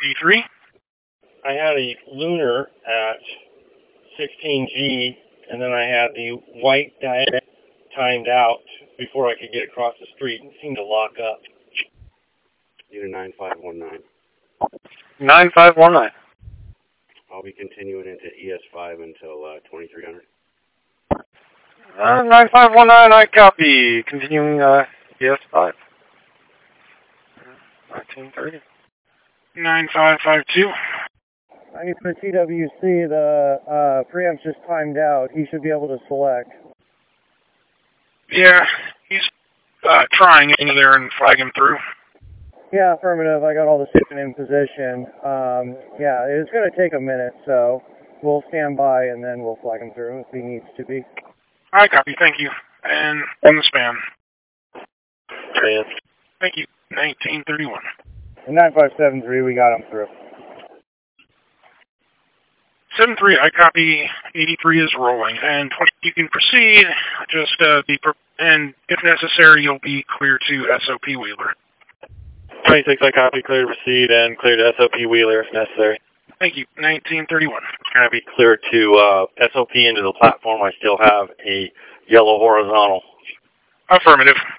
D3? I had a lunar at 16G, and then I had the white diet timed out before I could get across the street and seemed to lock up. Unit 9519. 9519. I'll be continuing into ES5 until 2300. 9519, I copy. Continuing ES5. 1930. 9552. I need for TWC, the preamp's just timed out. He should be able to select. Yeah, he's trying in there and flag him through. Yeah, affirmative. I got all the system in position. Yeah, it's going to take a minute, so we'll stand by and then we'll flag him through if he needs to be. I copy, thank you. And on the span. Span. Thank you. 1931. 9573, we got him through. 73, I copy. 83 is rolling. And 20, you can proceed. Just and if necessary, you'll be clear to SOP Wheeler. 26, I copy. Clear to proceed and clear to SOP Wheeler if necessary. Thank you. 1931. Going to be clear to SOP into the platform. I still have a yellow horizontal. Affirmative.